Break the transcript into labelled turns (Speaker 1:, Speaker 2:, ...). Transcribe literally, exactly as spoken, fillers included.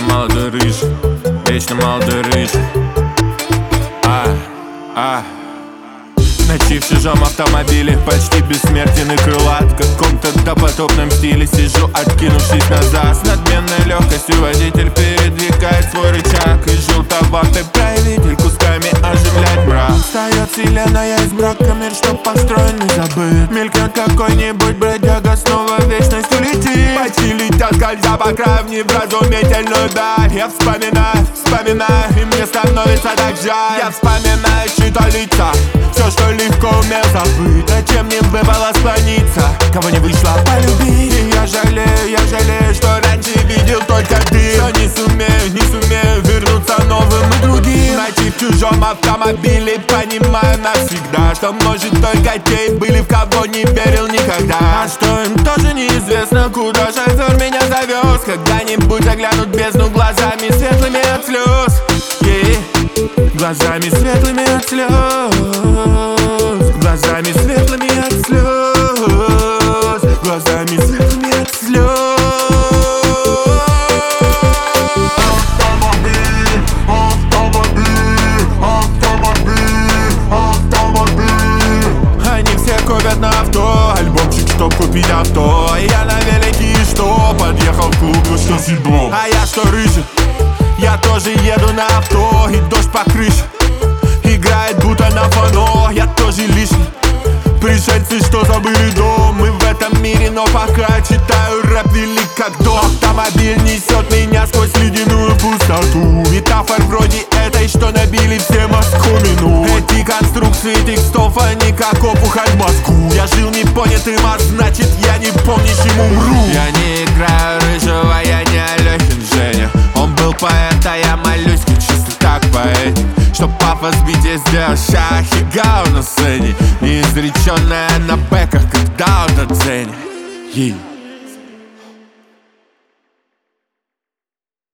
Speaker 1: молодой рыжий, вечно молодой рыжий. А, а Ночи в чужом автомобиле, почти бессмертен и крылат. В каком-то допотопном стиле сижу, откинувшись назад. С надменной легкостью водитель передвигает свой рычаг, и желтоватый правитель кусками оживляет мрак. Встает вселенная из мрака, мир, что построен и забыт. Мелькнет какой-нибудь бродяга, снова в вечность улетит. Почти летят, скользя по краю в невразумительную даль. Я вспоминаю, вспоминаю, и мне становится так жаль. Я вспоминаю чьи-то лица, все, что легко умел забыть. Зачем мне выпало склониться, кого не вышло полюбить? И я жалею, я жалею, что раньше видел только ты. Что не сумею, не сумею вернуться новым и другим. Ночи в чужом автомобиле, понимаю навсегда, что может только те были, в кого не верил никогда. А что им тоже неизвестно, куда шофер меня завез. Когда-нибудь заглянут в бездну глазами светлыми от слез. Yeah. Глазами светлыми от слез, глазами светлыми от слез, глазами светлыми от слез.
Speaker 2: Автомобиль, автомобиль, автомобиль, автомобиль.
Speaker 1: Они все копят на авто, альбомчик, чтоб купить авто. Я на велике, и что? Подъехал в клуб, ну что седьмом. А я что, рыжий? Я тоже еду на авто, и дождь по крыше играет будто на фано. Я тоже лишний, пришельцы, что забыли дом. Мы в этом мире, но пока читаю рэп велик как дом. Автомобиль несет меня сквозь ледяную пустоту. Метафор вроде этой, что набили все Москву. Эти конструкции текстов, они как опухоль в мозгу. Я жил непонятым, а значит я не помнящим умру. Я не играю рыжего, я не Алехин Женя. Он был поэт, а я молюсь, как чисто так поэт. Чтоб папа сбитие сделал шах и гау на сцене, неизреченная на бэках, когда он на цене.